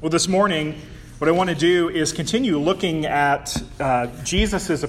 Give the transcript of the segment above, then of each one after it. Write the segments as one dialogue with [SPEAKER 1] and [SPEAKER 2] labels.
[SPEAKER 1] Well, this morning, what I want to do is continue looking at Jesus'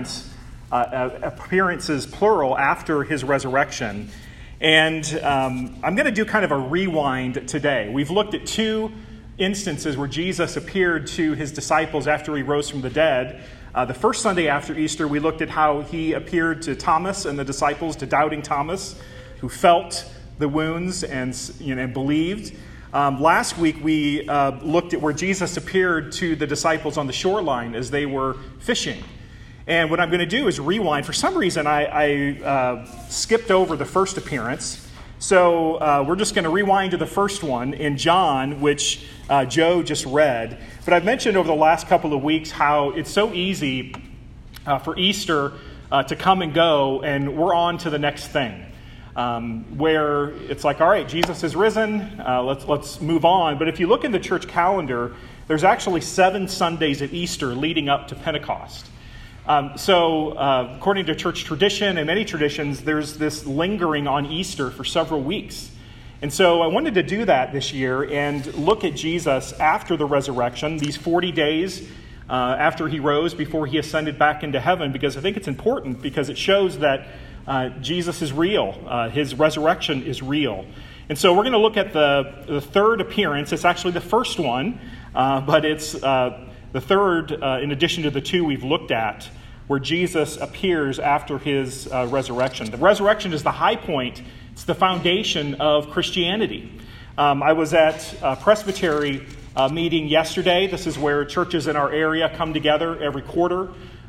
[SPEAKER 1] appearances plural after his resurrection. And I'm going to do kind of a rewind today. We've looked at two instances where Jesus appeared to his disciples after he rose from the dead. The first Sunday after Easter, we looked at how he appeared to Thomas and the disciples, to doubting Thomas, who felt the wounds and believed. Last week, we looked at where Jesus appeared to the disciples on the shoreline as they were fishing. And what I'm going to do is rewind. For some reason, I skipped over the first appearance. So we're just going to rewind to the first one in John, which Joe just read. But I've mentioned over the last couple of weeks how it's so easy for Easter to come and go, and we're on to the next thing. Where it's like, all right, Jesus is risen, let's move on. But if you look in the church calendar, there's actually 7 Sundays at Easter leading up to Pentecost. So according to church tradition and many traditions, there's this lingering on Easter for several weeks. And so I wanted to do that this year and look at Jesus after the resurrection, these 40 days after he rose, before he ascended back into heaven, because I think it's important because it shows that Jesus is real. His resurrection is real. And so we're going to look at the third appearance. It's actually the first one, but it's the third in addition to the two we've looked at, where Jesus appears after his resurrection. The resurrection is the high point. It's the foundation of Christianity. I was at a Presbytery meeting yesterday. This is where churches in our area come together every quarter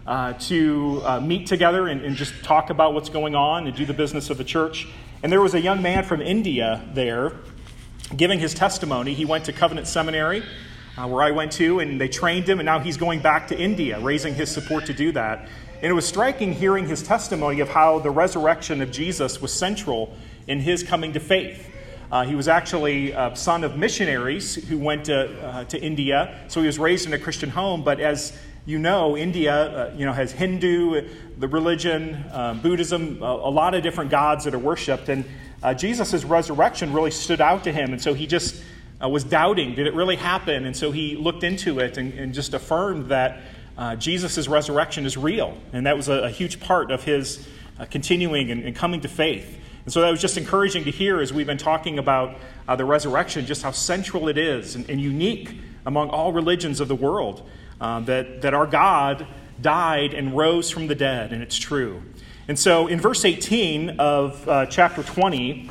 [SPEAKER 1] to meet together and just talk about what's going on and do the business of the church. And there was a young man from India there giving his testimony. He went to Covenant Seminary, where I went to, and they trained him, and now he's going back to India, raising his support to do that. And it was striking hearing his testimony of how the resurrection of Jesus was central in his coming to faith. He was actually a son of missionaries who went to India, so he was raised in a Christian home. But as you know, India has Hindu, the religion, Buddhism, a lot of different gods that are worshipped. And Jesus' resurrection really stood out to him. And so he just was doubting, did it really happen? And so he looked into it and just affirmed that Jesus' resurrection is real. And that was a huge part of his continuing and coming to faith. And so that was just encouraging to hear as we've been talking about the resurrection, just how central it is and unique among all religions of the world. That our God died and rose from the dead, and it's true. And so in verse 18 of chapter 20,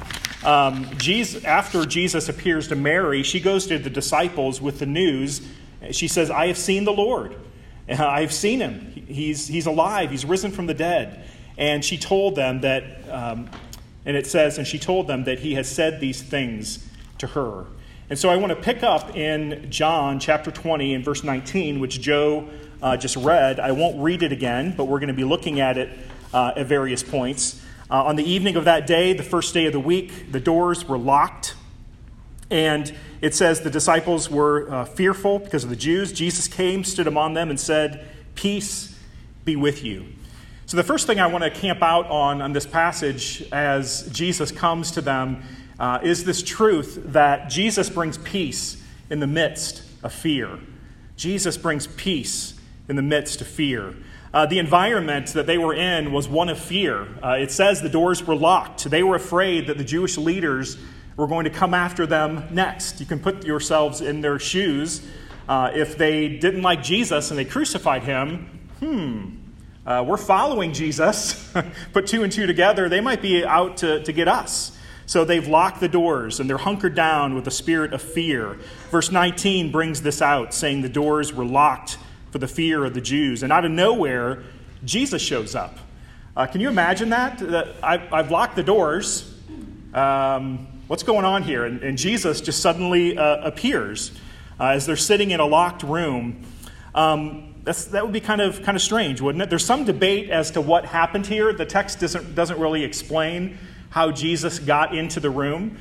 [SPEAKER 1] after Jesus appears to Mary, she goes to the disciples with the news. She says, I have seen the Lord. I have seen him. He's alive. He's risen from the dead. And she told them that, and it says, and she told them that he has said these things to her. And so I want to pick up in John chapter 20 and verse 19, which Joe just read. I won't read it again, but we're going to be looking at it at various points. On the evening of that day, the first day of the week, the doors were locked. And it says the disciples were fearful because of the Jews. Jesus came, stood among them, and said, peace be with you. So the first thing I want to camp out on this passage as Jesus comes to them is this truth that Jesus brings peace in the midst of fear. Jesus brings peace in the midst of fear. The environment that they were in was one of fear. It says the doors were locked. They were afraid that the Jewish leaders were going to come after them next. You can put yourselves in their shoes. If they didn't like Jesus and they crucified him, we're following Jesus. Put 2 and 2 together, they might be out to get us. So they've locked the doors and they're hunkered down with a spirit of fear. Verse 19 brings this out, saying the doors were locked for the fear of the Jews. And out of nowhere, Jesus shows up. Can you imagine that? I've locked the doors. What's going on here? And Jesus just suddenly appears as they're sitting in a locked room. That would be kind of strange, wouldn't it? There's some debate as to what happened here. The text doesn't really explain how Jesus got into the room.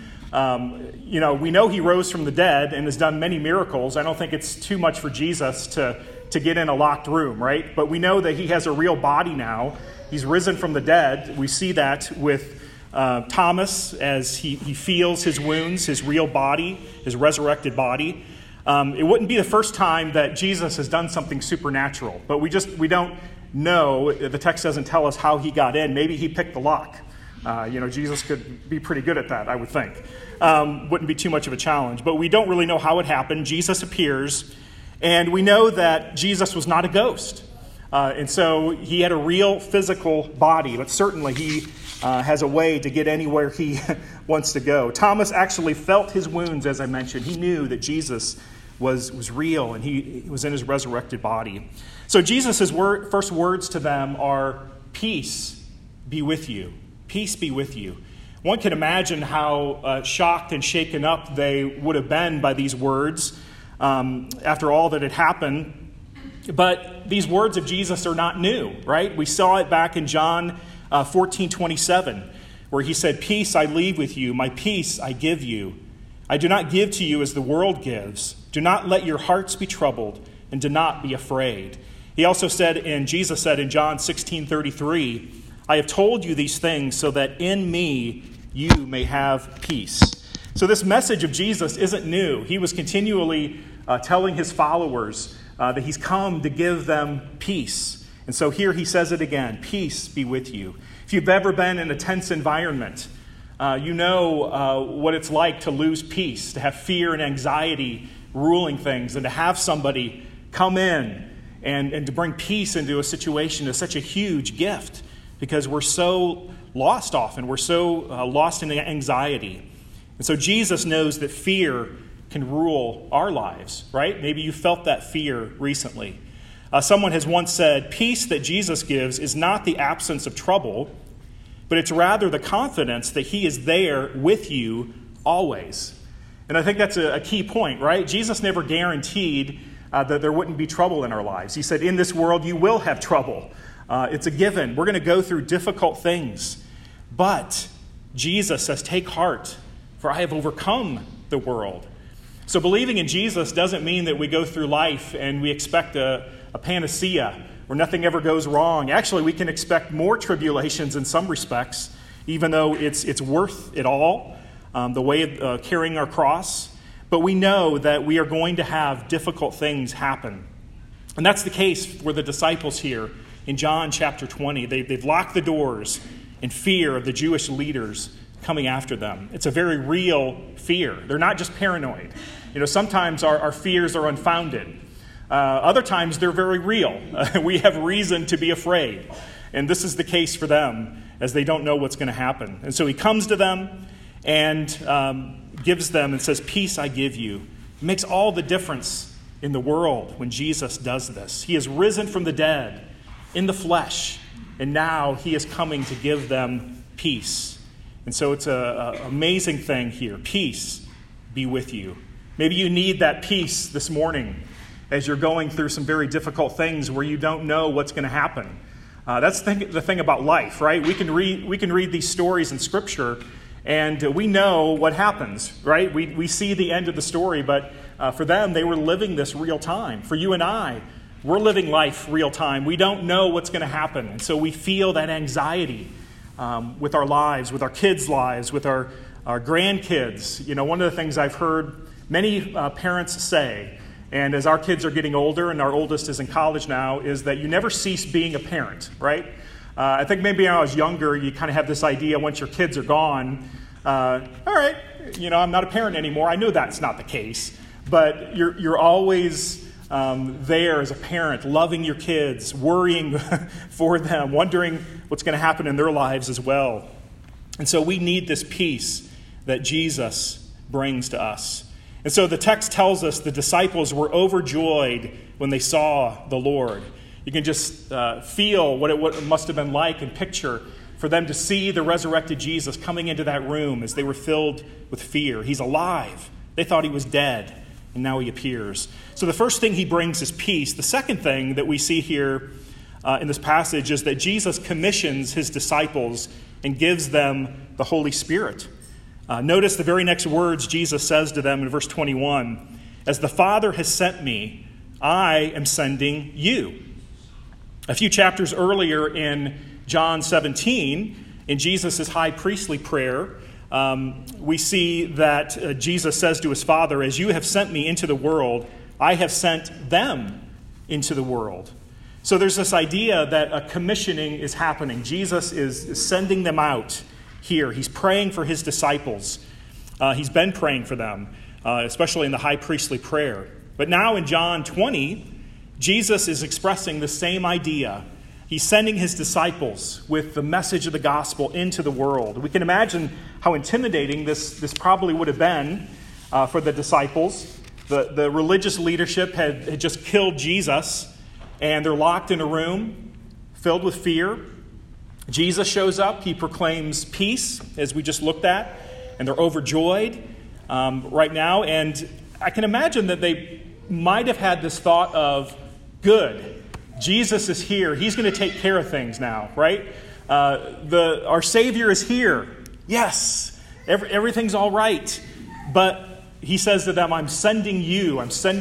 [SPEAKER 1] We know he rose from the dead and has done many miracles. I don't think it's too much for Jesus to get in a locked room, right? But we know that he has a real body now. He's risen from the dead. We see that with Thomas as he feels his wounds, his real body, his resurrected body. It wouldn't be the first time that Jesus has done something supernatural, but we don't know. The text doesn't tell us how he got in. Maybe he picked the lock. Jesus could be pretty good at that, I would think. Wouldn't be too much of a challenge, but we don't really know how it happened. Jesus appears, and we know that Jesus was not a ghost. And so he had a real physical body, but certainly he has a way to get anywhere he wants to go. Thomas actually felt his wounds, as I mentioned. He knew that Jesus was real, and he was in his resurrected body. So Jesus' first words to them are, "Peace be with you." Peace be with you. One can imagine how shocked and shaken up they would have been by these words after all that had happened. But these words of Jesus are not new, right? We saw it back in John 14:27, where he said, "Peace I leave with you, my peace I give you. I do not give to you as the world gives. Do not let your hearts be troubled, and do not be afraid." He also said, Jesus said in John 16:33, "I have told you these things so that in me you may have peace." So this message of Jesus isn't new. He was continually telling his followers that he's come to give them peace. And so here he says it again, "Peace be with you." If you've ever been in a tense environment, you know what it's like to lose peace, to have fear and anxiety ruling things, and to have somebody come in and to bring peace into a situation is such a huge gift, because we're so lost often. We're so lost in anxiety. And so Jesus knows that fear can rule our lives, right? Maybe you felt that fear recently. Someone has once said, peace that Jesus gives is not the absence of trouble, but it's rather the confidence that he is there with you always. And I think that's a key point, right? Jesus never guaranteed that there wouldn't be trouble in our lives. He said, in this world you will have trouble. It's a given. We're going to go through difficult things. But Jesus says, take heart, for I have overcome the world. So believing in Jesus doesn't mean that we go through life and we expect a panacea where nothing ever goes wrong. Actually, we can expect more tribulations in some respects, even though it's worth it all, the way of carrying our cross. But we know that we are going to have difficult things happen. And that's the case for the disciples here in John chapter 20. They've locked the doors in fear of the Jewish leaders coming after them. It's a very real fear. They're not just paranoid. Sometimes our fears are unfounded. Other times they're very real. We have reason to be afraid. And this is the case for them, as they don't know what's going to happen. And so he comes to them and gives them and says, peace I give you. It makes all the difference in the world when Jesus does this. He has risen from the dead in the flesh, and now he is coming to give them peace. And so it's an amazing thing here. Peace be with you. Maybe you need that peace this morning as you're going through some very difficult things where you don't know what's going to happen. That's the thing about life, right? We can read these stories in Scripture, and we know what happens, right? We see the end of the story, but for them, they were living this real time. For you and I, we're living life real time. We don't know what's going to happen, and so we feel that anxiety with our lives, with our kids' lives, with our grandkids. One of the things I've heard many parents say, and as our kids are getting older, and our oldest is in college now, is that you never cease being a parent, right? I think maybe when I was younger, you kind of have this idea once your kids are gone, all right, I'm not a parent anymore. I know that's not the case, but you're always there as a parent, loving your kids, worrying for them, wondering what's going to happen in their lives as well. And so we need this peace that Jesus brings to us. And so the text tells us the disciples were overjoyed when they saw the Lord. You can just feel what it must have been like and picture for them to see the resurrected Jesus coming into that room as they were filled with fear. He's alive. They thought he was dead, and now he appears. So the first thing he brings is peace. The second thing that we see here in this passage is that Jesus commissions his disciples and gives them the Holy Spirit. Notice the very next words Jesus says to them in verse 21. As the Father has sent me, I am sending you. A few chapters earlier in John 17, in Jesus' high priestly prayer, we see that Jesus says to his Father, "As you have sent me into the world, I have sent them into the world." So there's this idea that a commissioning is happening. Jesus is sending them out here. He's praying for his disciples. He's been praying for them, especially in the high priestly prayer. But now in John 20, Jesus is expressing the same idea. He's sending his disciples with the message of the gospel into the world. We can imagine how intimidating this probably would have been for the disciples. The religious leadership had just killed Jesus, and they're locked in a room filled with fear. Jesus shows up. He proclaims peace, as we just looked at, and they're overjoyed right now. And I can imagine that they might have had this thought of, good, Jesus is here. He's going to take care of things now, right? Our Savior is here. Yes, everything's all right. But he says to them, I'm sending you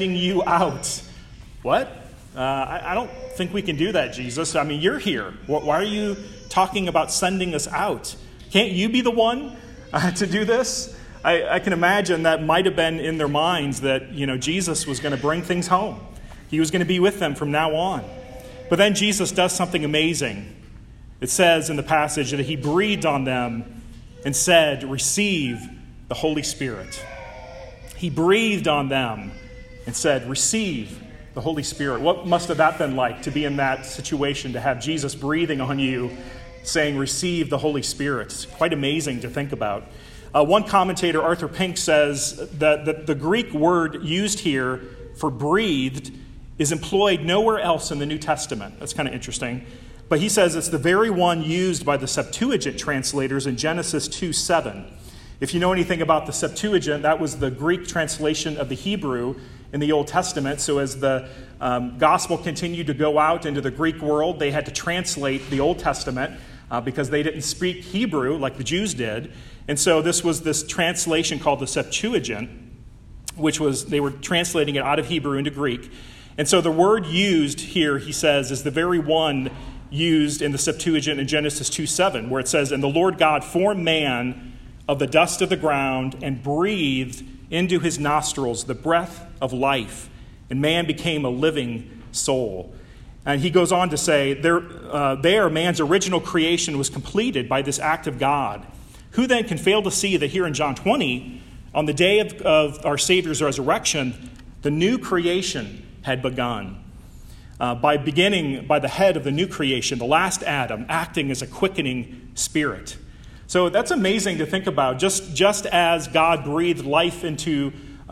[SPEAKER 1] out. What? I don't think we can do that, Jesus. I mean, you're here. Why are you talking about sending us out? Can't you be the one to do this? I can imagine that might have been in their minds that, Jesus was going to bring things home. He was going to be with them from now on. But then Jesus does something amazing. It says in the passage that he breathed on them and said, receive the Holy Spirit. He breathed on them and said, receive the Holy Spirit. What must have that been like to be in that situation, to have Jesus breathing on you, saying, receive the Holy Spirit? It's quite amazing to think about. One commentator, Arthur Pink, says that the Greek word used here for breathed is employed nowhere else in the New Testament. That's kind of interesting. But he says it's the very one used by the Septuagint translators in Genesis 2:7. If you know anything about the Septuagint, that was the Greek translation of the Hebrew in the Old Testament. So as the gospel continued to go out into the Greek world, they had to translate the Old Testament because they didn't speak Hebrew like the Jews did. And so this was this translation called the Septuagint, which was, they were translating it out of Hebrew into Greek. And so the word used here, he says, is the very one used in the Septuagint in Genesis 2:7, where it says, and the Lord God formed man of the dust of the ground and breathed into his nostrils the breath of life, and man became a living soul. And he goes on to say, there man's original creation was completed by this act of God. Who then can fail to see that here in John 20, on the day of our Savior's resurrection, the new creation had begun. By the head of the new creation, the last Adam, acting as a quickening spirit. So that's amazing to think about. Just as God breathed life into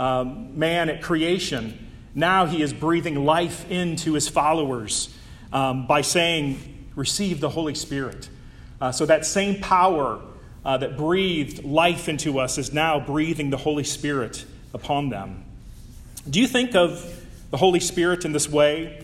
[SPEAKER 1] man at creation, now he is breathing life into his followers by saying, receive the Holy Spirit. So that same power that breathed life into us is now breathing the Holy Spirit upon them. Do you think of the Holy Spirit in this way?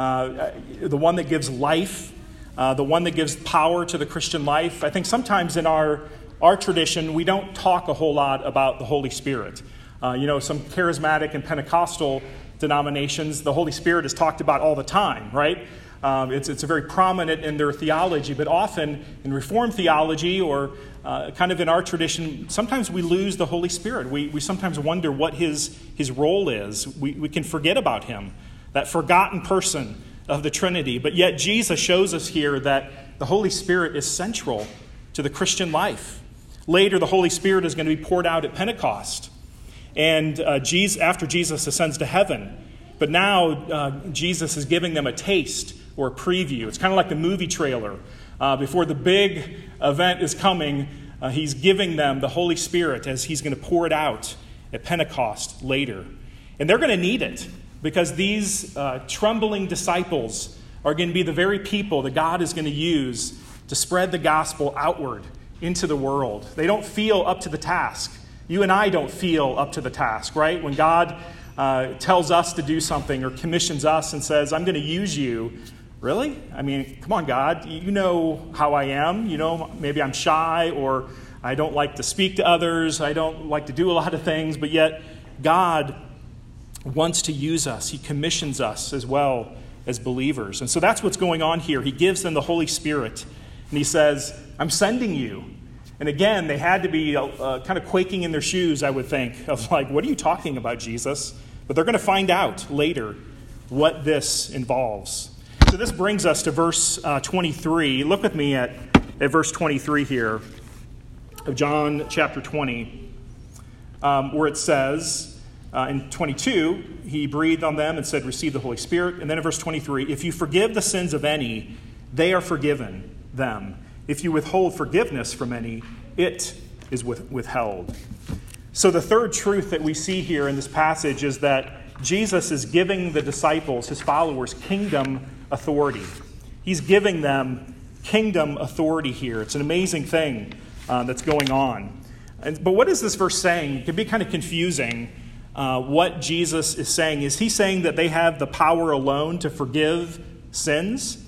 [SPEAKER 1] The one that gives life, the one that gives power to the Christian life. I think sometimes in our tradition, we don't talk a whole lot about the Holy Spirit. Some charismatic and Pentecostal denominations, the Holy Spirit is talked about all the time, right? It's very prominent in their theology, but often in Reformed theology or kind of in our tradition, sometimes we lose the Holy Spirit. We sometimes wonder what his role is. We can forget about him, that forgotten person of the Trinity. But yet Jesus shows us here that the Holy Spirit is central to the Christian life. Later, the Holy Spirit is going to be poured out at Pentecost. And after Jesus ascends to heaven. But now Jesus is giving them a taste or a preview. It's kind of like the movie trailer. Before the big event is coming, he's giving them the Holy Spirit as he's going to pour it out at Pentecost later. And they're going to need it because these trembling disciples are going to be the very people that God is going to use to spread the gospel outward into the world. They don't feel up to the task. You and I don't feel up to the task, right? When God tells us to do something or commissions us and says, I'm going to use you, really? I mean, come on, God. You know how I am. Maybe I'm shy or I don't like to speak to others. I don't like to do a lot of things. But yet, God wants to use us. He commissions us as well as believers. And so that's what's going on here. He gives them the Holy Spirit. And he says, I'm sending you. And again, they had to be kind of quaking in their shoes, I would think, of like, what are you talking about, Jesus? But they're going to find out later what this involves. So this brings us to verse 23. Look with me at verse 23 here of John chapter 20, where it says, in 22, he breathed on them and said, receive the Holy Spirit. And then in verse 23, if you forgive the sins of any, they are forgiven them. If you withhold forgiveness from any, it is withheld. So the third truth that we see here in this passage is that Jesus is giving the disciples, his followers, kingdom authority. He's giving them kingdom authority here. It's an amazing thing that's going on. But what is this verse saying? It can be kind of confusing. What Jesus is saying. Is he saying that they have the power alone to forgive sins?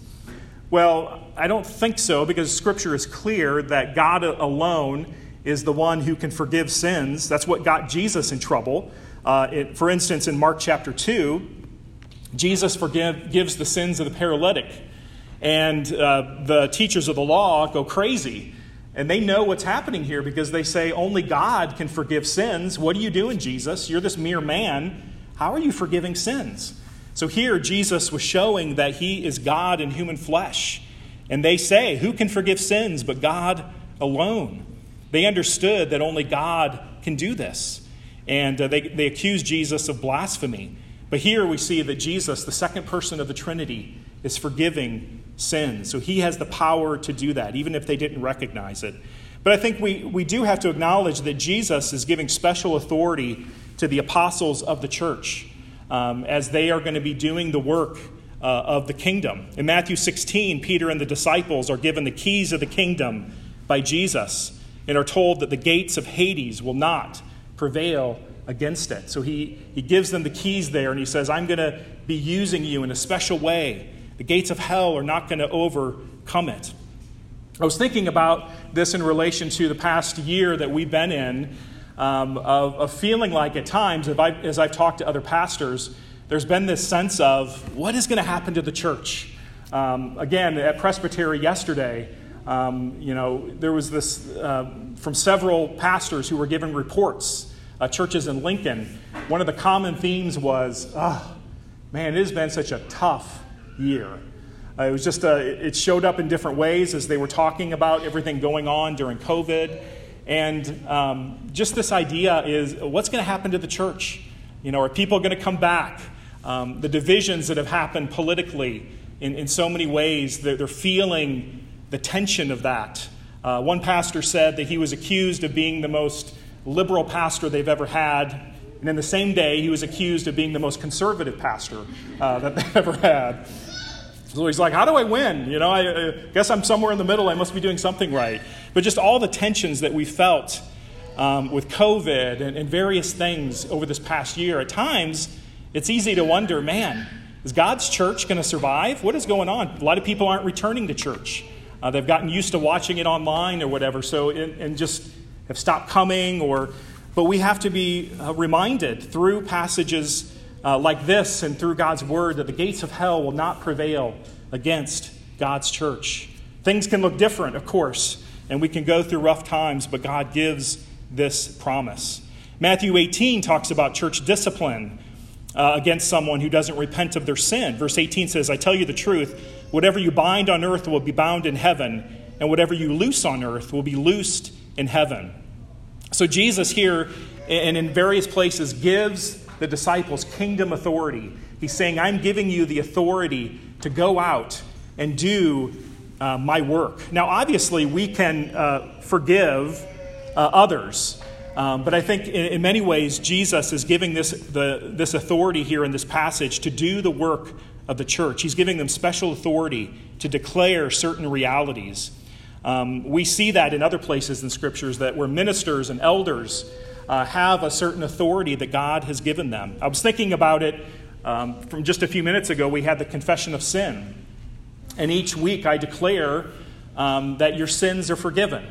[SPEAKER 1] Well, I don't think so, because Scripture is clear that God alone is the one who can forgive sins. That's what got Jesus in trouble. For instance, in Mark chapter 2, Jesus forgives the sins of the paralytic. And the teachers of the law go crazy. And they know what's happening here because they say, only God can forgive sins. What are you doing, Jesus? You're this mere man. How are you forgiving sins? So here, Jesus was showing that he is God in human flesh. And they say, who can forgive sins but God alone? They understood that only God can do this. And they accused Jesus of blasphemy. But here we see that Jesus, the second person of the Trinity, is forgiving sins. So he has the power to do that, even if they didn't recognize it. But I think we do have to acknowledge that Jesus is giving special authority to the apostles of the church as they are going to be doing the work of the kingdom. In Matthew 16, Peter and the disciples are given the keys of the kingdom by Jesus and are told that the gates of Hades will not prevail against it. So he gives them the keys there, and he says, I'm going to be using you in a special way. The gates of hell are not going to overcome it. I was thinking about this in relation to the past year that we've been in, of feeling like at times, as I've talked to other pastors, there's been this sense of what is going to happen to the church. Again, at Presbytery yesterday, there was this from several pastors who were given reports, churches in Lincoln. One of the common themes was, man, it has been such a tough year. It was just it showed up in different ways as they were talking about everything going on during COVID. And just this idea is, what's going to happen to the church? Are people going to come back? The divisions that have happened politically in so many ways, they're feeling the tension of that. One pastor said that he was accused of being the most liberal pastor they've ever had. And in the same day, he was accused of being the most conservative pastor that they've ever had. So he's like, how do I win? I guess I'm somewhere in the middle. I must be doing something right. But just all the tensions that we felt with COVID and various things over this past year, at times, it's easy to wonder, man, is God's church going to survive? What is going on? A lot of people aren't returning to church. They've gotten used to watching it online or whatever, so and just have stopped coming. But we have to be reminded through passages like this and through God's word that the gates of hell will not prevail against God's church. Things can look different, of course, and we can go through rough times, but God gives this promise. Matthew 18 talks about church discipline against someone who doesn't repent of their sin. Verse 18 says, I tell you the truth, whatever you bind on earth will be bound in heaven, and whatever you loose on earth will be loosed in heaven. So Jesus here and in various places gives the disciples kingdom authority. He's saying, I'm giving you the authority to go out and do my work. Now, obviously, we can forgive others. But I think in many ways, Jesus is giving this authority here in this passage to do the work of the church. He's giving them special authority to declare certain realities. We see that in other places in Scriptures, that where ministers and elders have a certain authority that God has given them. I was thinking about it from just a few minutes ago. We had the confession of sin. And each week I declare that your sins are forgiven.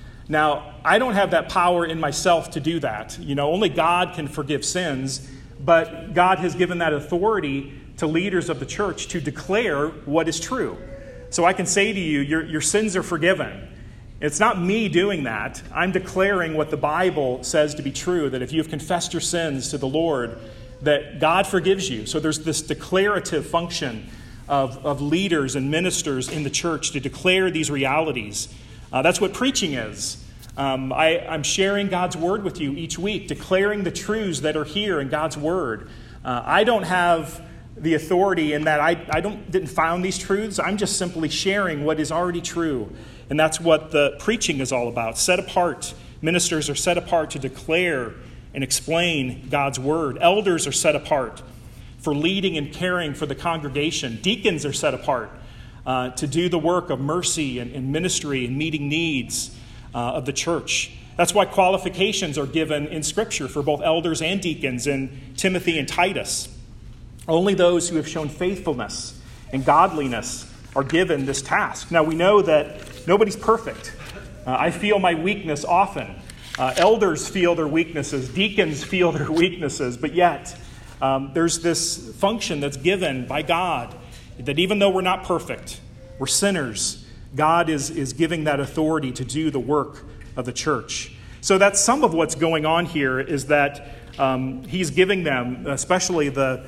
[SPEAKER 1] Now, I don't have that power in myself to do that. Only God can forgive sins. But God has given that authority to leaders of the church to declare what is true. So I can say to you, your sins are forgiven. It's not me doing that. I'm declaring what the Bible says to be true, that if you have confessed your sins to the Lord, that God forgives you. So there's this declarative function of leaders and ministers in the church to declare these realities. That's what preaching is. I'm sharing God's word with you each week, declaring the truths that are here in God's word. I don't have the authority in that I didn't found these truths. I'm just simply sharing what is already true. And that's what the preaching is all about. Set apart. Ministers are set apart to declare and explain God's word. Elders are set apart for leading and caring for the congregation. Deacons are set apart to do the work of mercy and ministry and meeting needs of the church. That's why qualifications are given in Scripture for both elders and deacons in Timothy and Titus. Only those who have shown faithfulness and godliness are given this task. Now, we know that nobody's perfect. I feel my weakness often. Elders feel their weaknesses. Deacons feel their weaknesses. But yet, there's this function that's given by God that even though we're not perfect, we're sinners, God is giving that authority to do the work of the church. So that's some of what's going on here, is that he's giving them, especially the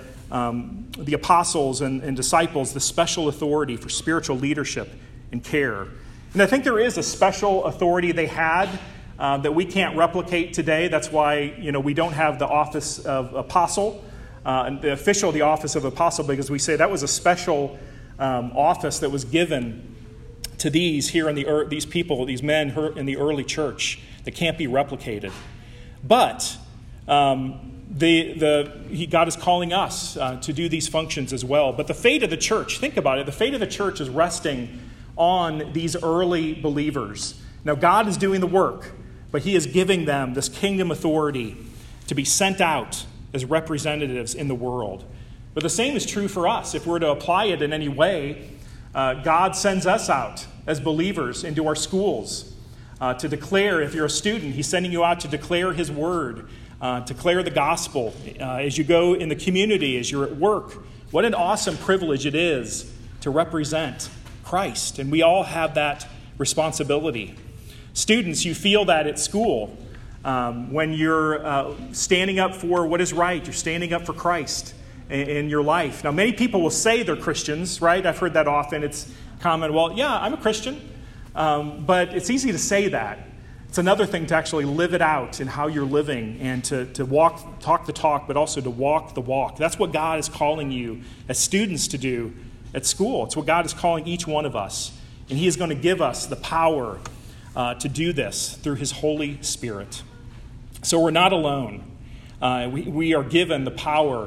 [SPEAKER 1] apostles and disciples, the special authority for spiritual leadership and care. And I think there is a special authority they had that we can't replicate today. That's why we don't have the office of apostle, the office of apostle, because we say that was a special office that was given to these people, these men in the early church, that can't be replicated. But God is calling us to do these functions as well. But the fate of the church, think about it, the fate of the church is resting on these early believers. Now, God is doing the work, but he is giving them this kingdom authority to be sent out as representatives in the world. But the same is true for us. If we're to apply it in any way, God sends us out as believers into our schools to declare. If you're a student, he's sending you out to declare his word, declare the gospel. As you go in the community, as you're at work, what an awesome privilege it is to represent Christ. And we all have that responsibility. Students, you feel that at school when you're standing up for what is right. You're standing up for Christ in your life. Now, many people will say they're Christians, right? I've heard that often. It's common, well, yeah, I'm a Christian. But it's easy to say that. It's another thing to actually live it out in how you're living and to talk the talk, but also to walk the walk. That's what God is calling you as students to do at school. It's what God is calling each one of us. And he is going to give us the power to do this through his Holy Spirit. So we're not alone. We are given the power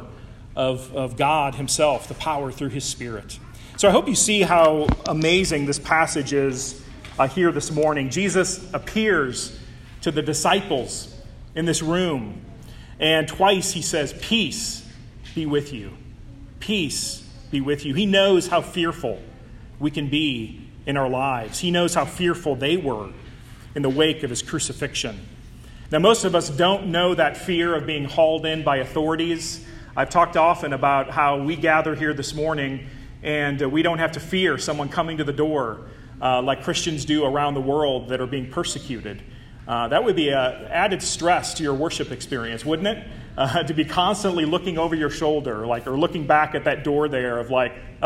[SPEAKER 1] of God himself, the power through his Spirit. So I hope you see how amazing this passage is here this morning. Jesus appears to the disciples in this room, and twice he says, "Peace be with you. Peace be with you." He knows how fearful we can be in our lives. He knows how fearful they were in the wake of his crucifixion. Now, most of us don't know that fear of being hauled in by authorities. I've talked often about how we gather here this morning and we don't have to fear someone coming to the door like Christians do around the world that are being persecuted. That would be an added stress to your worship experience, wouldn't it? To be constantly looking over your shoulder, or looking back at that door there of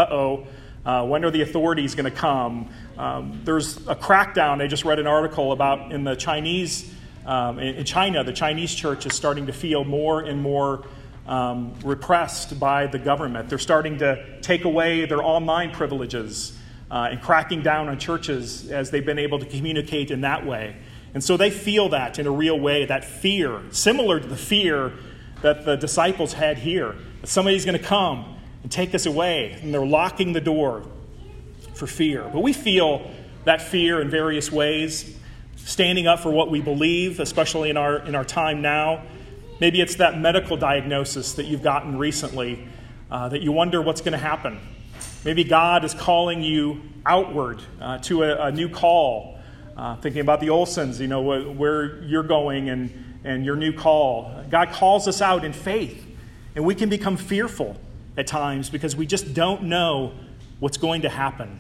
[SPEAKER 1] when are the authorities going to come? There's a crackdown. I just read an article about in the Chinese, in China, the Chinese church is starting to feel more and more repressed by the government. They're starting to take away their online privileges and cracking down on churches as they've been able to communicate in that way. And so they feel that in a real way, that fear, similar to the fear that the disciples had here, that somebody's going to come and take us away, and they're locking the door for fear. But we feel that fear in various ways, standing up for what we believe, especially in our time now. Maybe it's that medical diagnosis that you've gotten recently that you wonder what's going to happen. Maybe God is calling you outward to a new call, thinking about the Olsons, where you're going and your new call. God calls us out in faith, and we can become fearful at times because we just don't know what's going to happen.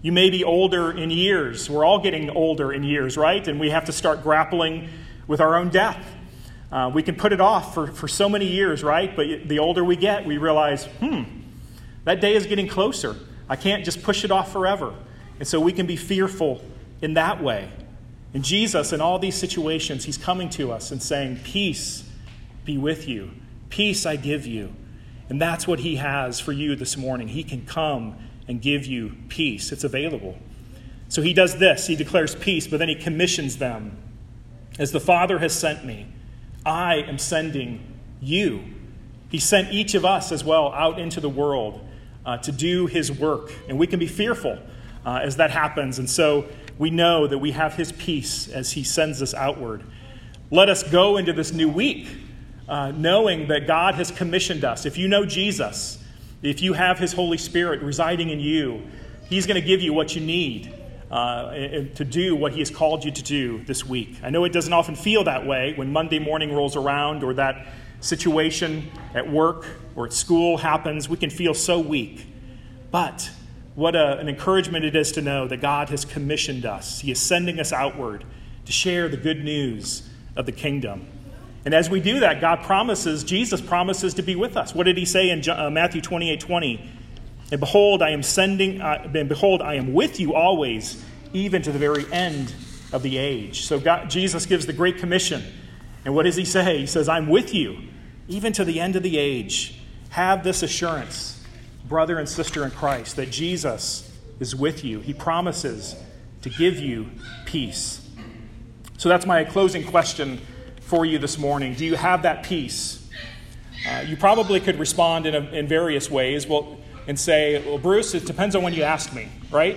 [SPEAKER 1] You may be older in years. We're all getting older in years, right? And we have to start grappling with our own death. We can put it off for so many years, right? But the older we get, we realize, that day is getting closer. I can't just push it off forever. And so we can be fearful in that way. And Jesus, in all these situations, he's coming to us and saying, peace be with you. Peace I give you. And that's what he has for you this morning. He can come and give you peace. It's available. So he does this. He declares peace, but then he commissions them. As the Father has sent me, I am sending you. He sent each of us as well out into the world to do his work. And we can be fearful as that happens. And so we know that we have his peace as he sends us outward. Let us go into this new week knowing that God has commissioned us. If you know Jesus, if you have his Holy Spirit residing in you, he's going to give you what you need to do what he has called you to do this week. I know it doesn't often feel that way when Monday morning rolls around or that situation at work or at school happens. We can feel so weak. But what an encouragement it is to know that God has commissioned us. He is sending us outward to share the good news of the kingdom. And as we do that, Jesus promises to be with us. What did he say in Matthew 28:20? And behold, I am with you always, even to the very end of the age. So Jesus gives the Great Commission. And what does he say? He says, I'm with you, even to the end of the age. Have this assurance, brother and sister in Christ, that Jesus is with you. He promises to give you peace. So that's my closing question for you this morning. Do you have that peace? You probably could respond in various ways. And say, well, Bruce, it depends on when you ask me, right?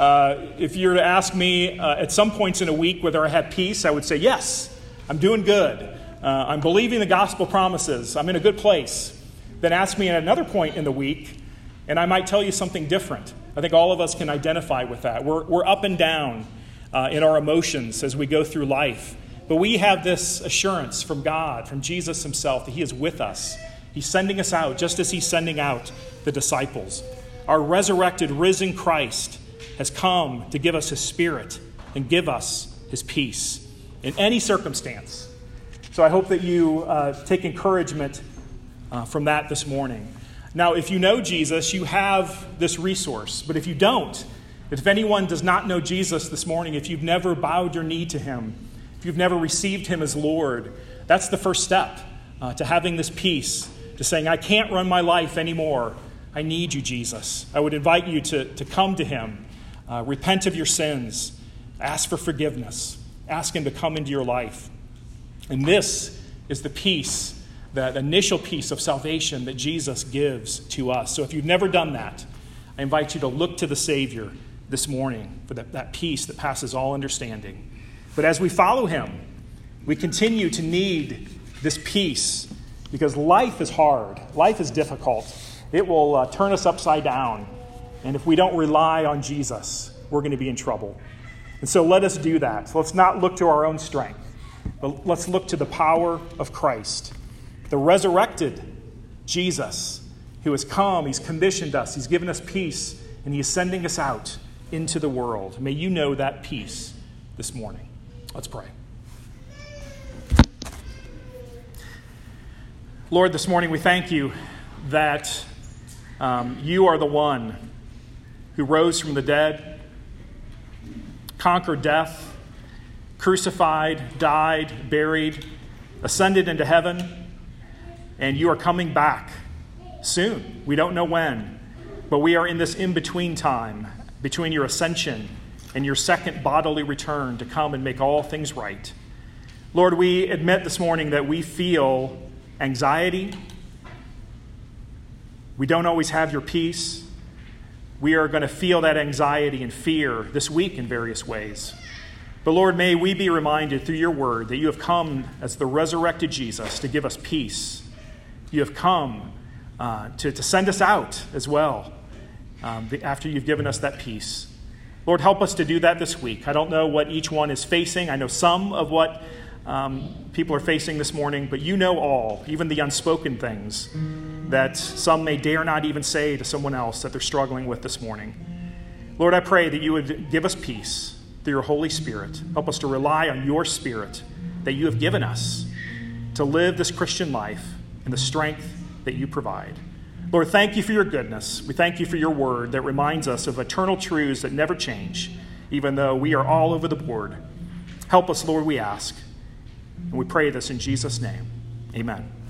[SPEAKER 1] If you were to ask me at some points in a week whether I had peace, I would say, yes, I'm doing good. I'm believing the gospel promises. I'm in a good place. Then ask me at another point in the week, and I might tell you something different. I think all of us can identify with that. We're up and down in our emotions as we go through life. But we have this assurance from God, from Jesus himself, that he is with us. He's sending us out just as he's sending out the disciples. Our resurrected, risen Christ has come to give us his Spirit and give us his peace in any circumstance. So I hope that you take encouragement from that this morning. Now, if you know Jesus, you have this resource. But if you don't, if anyone does not know Jesus this morning, if you've never bowed your knee to him, if you've never received him as Lord, that's the first step to having this peace, to saying, I can't run my life anymore. I need you, Jesus. I would invite you to come to him, repent of your sins, ask for forgiveness, ask him to come into your life. And this is the peace, the initial peace of salvation that Jesus gives to us. So if you've never done that, I invite you to look to the Savior this morning for that peace that passes all understanding. But as we follow him, we continue to need this peace because life is hard. Life is difficult. It will turn us upside down. And if we don't rely on Jesus, we're going to be in trouble. And so let us do that. So let's not look to our own strength, but let's look to the power of Christ, the resurrected Jesus who has come. He's commissioned us. He's given us peace, and he is sending us out into the world. May you know that peace this morning. Let's pray. Lord, this morning we thank you that you are the one who rose from the dead, conquered death, crucified, died, buried, ascended into heaven, and you are coming back soon. We don't know when, but we are in this in-between time between your ascension and your second bodily return to come and make all things right. Lord, we admit this morning that we feel anxiety. We don't always have your peace. We are going to feel that anxiety and fear this week in various ways. But Lord, may we be reminded through your word that you have come as the resurrected Jesus to give us peace. You have come to send us out as well after you've given us that peace. Lord, help us to do that this week. I don't know what each one is facing. I know some of what people are facing this morning, but you know all, even the unspoken things that some may dare not even say to someone else that they're struggling with this morning. Lord, I pray that you would give us peace through your Holy Spirit. Help us to rely on your Spirit that you have given us to live this Christian life in the strength that you provide. Lord, thank you for your goodness. We thank you for your word that reminds us of eternal truths that never change, even though we are all over the board. Help us, Lord, we ask. And we pray this in Jesus' name. Amen.